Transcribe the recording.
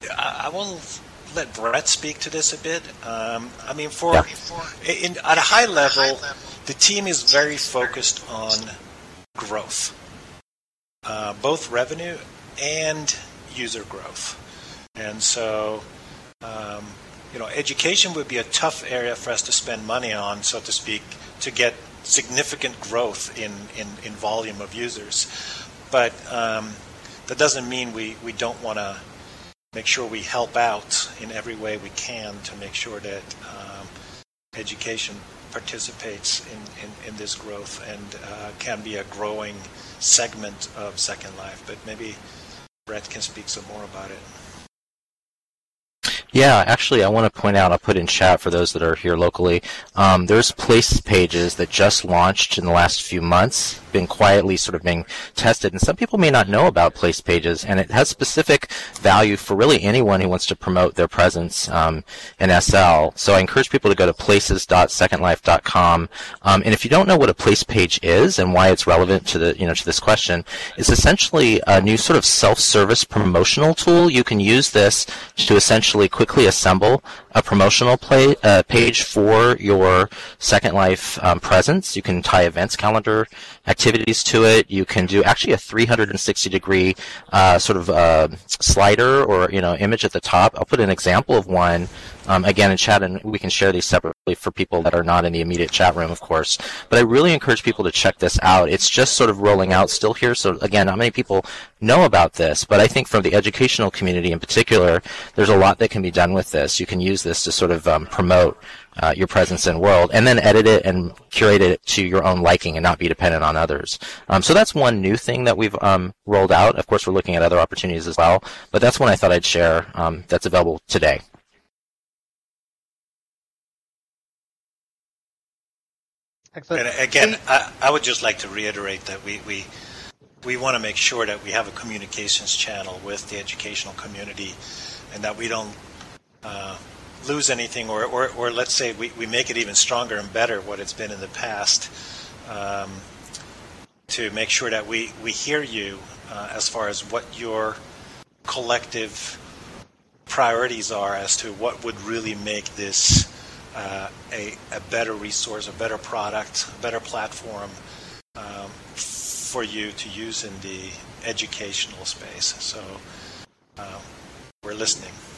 I will let Brett speak to this a bit. I mean, Yeah. at a high level, the team is very focused on growth, both revenue and user growth. And so, education would be a tough area for us to spend money on, so to speak, to get significant growth in volume of users. But that doesn't mean we don't want to make sure we help out in every way we can to make sure that education participates in this growth and can be a growing segment of Second Life. But maybe Brett can speak some more about it. Yeah, actually, I want to point out, I'll put in chat for those that are here locally, there's Place Pages that just launched in the last few months, been quietly sort of being tested, and some people may not know about Place Pages, and it has specific value for really anyone who wants to promote their presence in SL. So I encourage people to go to places.secondlife.com, and if you don't know what a Place Page is and why it's relevant to to this question, it's essentially a new sort of self-service promotional tool. You can use this to essentially quickly assemble a promotional page for your Second Life presence. You can tie events calendar activities to it. You can do actually a 360-degree sort of slider or image at the top. I'll put an example of one again in chat, and we can share these separately for people that are not in the immediate chat room, of course. But I really encourage people to check this out. It's just sort of rolling out still here. So again, not many people know about this, but I think from the educational community in particular, there's a lot that can be done with this. You can use this to sort of promote your presence in world, and then edit it and curate it to your own liking and not be dependent on others. So that's one new thing that we've rolled out. Of course, we're looking at other opportunities as well, but that's one I thought I'd share that's available today. Excellent. And again, I would just like to reiterate that we want to make sure that we have a communications channel with the educational community, and that we don't lose anything, or let's say we make it even stronger and better what it's been in the past, to make sure that we hear you as far as what your collective priorities are as to what would really make this a better resource, a better product, a better platform for you to use in the educational space. So we're listening.